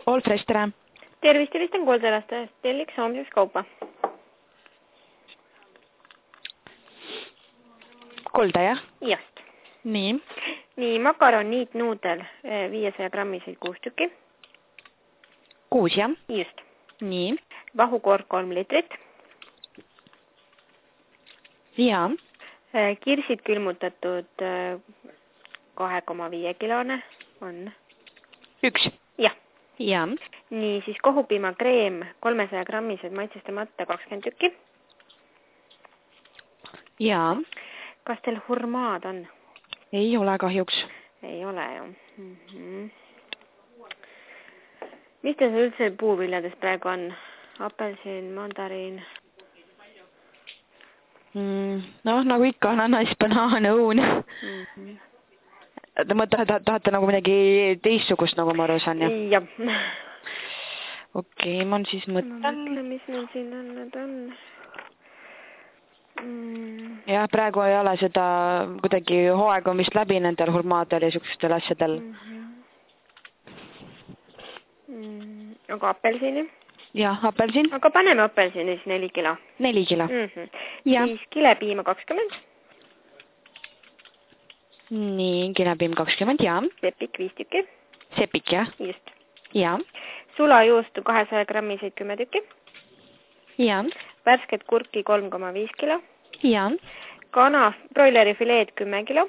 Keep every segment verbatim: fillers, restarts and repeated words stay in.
All Fresh, tere! Tervist, helistan Koldelastajast. Telliks homseks kaupa. Kolda, jah? Just. Nii. Nii, makaron, niit, nuudel, viiesaja grammiseid kuus tükki. Kuus, jah? Just. Nii. Vahukoor kolm litrit. Jaa. Kirsid külmutatud kahe koma viie kilone on. Üks? Jah. Jaa. Nii, siis kohupiimakreem kolmesaja grammised maitsestamata kakskümmend tükki. Jaa. Kas teil hurmaad on? Ei ole kahjuks. Ei ole ju. Mm -hmm. Mis teil üldse puuviljadest praegu on? Apelsin, mandariin? Mm, noh, nagu ikka, ananas, banaan, õun. Mm -hmm. Te mõtlete, tahate nagu midagi teistsugust, nagu ma aru saan, jah? Jah. Okei, okay, ma siis mõtlen. Ma mõtlen, mis meil siin on, need on. Mm. Jah, praegu ei ole seda kuidagi hooaega vist läbi nendel hurmaadel ja niisugustel asjadel. Mm -hmm. mm, aga apelsini? Jah, apelsin. Aga paneme apelsini siis neli kilo. Neli kilo. Mm -hmm. Ja. Siis kilepiima kakskümmend. Nii, kilepiim kakskümmend, jaa. Sepik viis tükki. Sepik, jah? Just. Jaa. Sulajuustu kahesaja grammiseid kümme tükki. Jaa. Värsket kurki kolm koma viis kilo. Jaa. Kana, broileri fileed kümme kilo.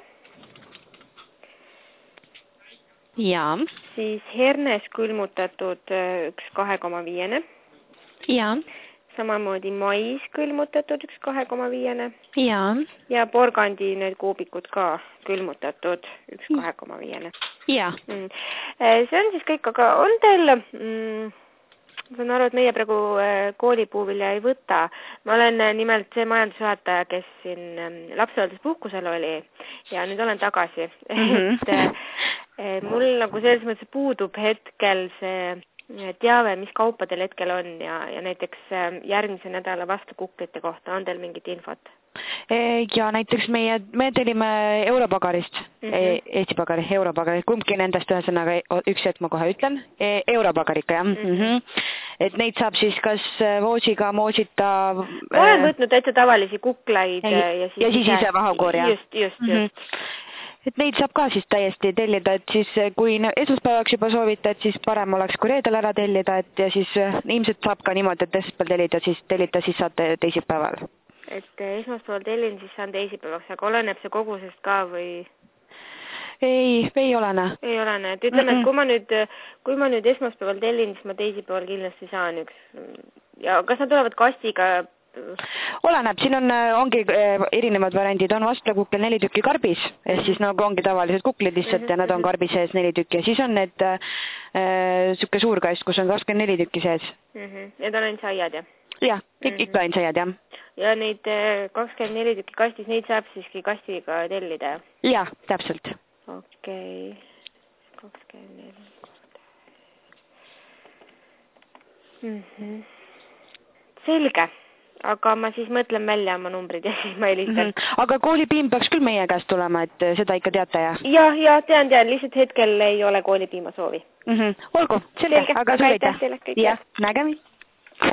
Jaa. Siis hernes külmutatud üks kahe koma viiene. Jaa. Samamoodi mais külmutatud üks kahe koma viiene. Jaa. Ja porgandi need kuubikud ka külmutatud üks kahe koma viiene. Jaa. Mm. See on siis kõik, aga on teil... Mm, ma saan aru, et meie praegu koolipuuvilja ei võta. Ma olen nimelt see majandusjuhataja, kes siin lapsehoidlas puhkusel oli ja nüüd olen tagasi. Mm -hmm. et mul nagu selles mõttes puudub hetkel see teave, mis kaupadel hetkel on ja, ja näiteks järgmise nädala vastu kuklite kohta. On teil mingit infot? Ja näiteks meie, me telime Europagarist, mm -hmm. Eesti Pagari, Europagarist, kumbki nendest ühesõnaga, üks hetk ma kohe ütlen, Europagariga, jah. Mm -hmm. Et neid saab siis kas voosiga, moosita... Ma olen võtnud täitsa tavalisi kuklaid ja, ja siis, ja siis ise vahukoor, jah. Just, just, just. Mm -hmm. Et neid saab ka siis täiesti tellida, et siis kui esmaspäevaks juba soovite, et siis parem oleks kui reedel ära tellida, et ja siis ilmselt saab ka niimoodi, et esmaspäeval tellida, siis tellida, siis saate teisipäeval. Et esmaspäeval tellin, siis saan teisipäevaks, aga oleneb see kogusest ka või? Ei, ei olene. Ei olene, et ütleme, mm -mm. et kui ma nüüd, kui ma nüüd esmaspäeval tellin, siis ma teisipäeval kindlasti saan üks. Ja kas nad tulevad kastiga? Oleneb, siin on, ongi erinevad variandid, on vastlakukkel neli tükki karbis, ehk siis nagu ongi tavalised kuklid lihtsalt mm -hmm. ja nad on karbi sees neli tükki ja siis on need äh, siuke suur kast, kus on kakskümmend neli tükki sees. Mm -hmm. Need on ainult saiad, jah? Jah, mm -hmm. ikka ainult saiad, jah. Ja neid kakskümmend neli tükki kastis, neid saab siiski kastiga tellida, jah? Jah, täpselt. Okei, kakskümmend neli. Mm -hmm. Selge. Aga ma siis mõtlen välja oma numbrid ja siis ma helistan. Mm -hmm. Aga koolipiim peaks küll meie käest tulema, et seda ikka teate, jah? Ja, ja tean, tean, lihtsalt hetkel ei ole koolipiima soovi. Mm -hmm. Olgu, selge, aga suur aitäh. Teile kõik. Jah, nägemist.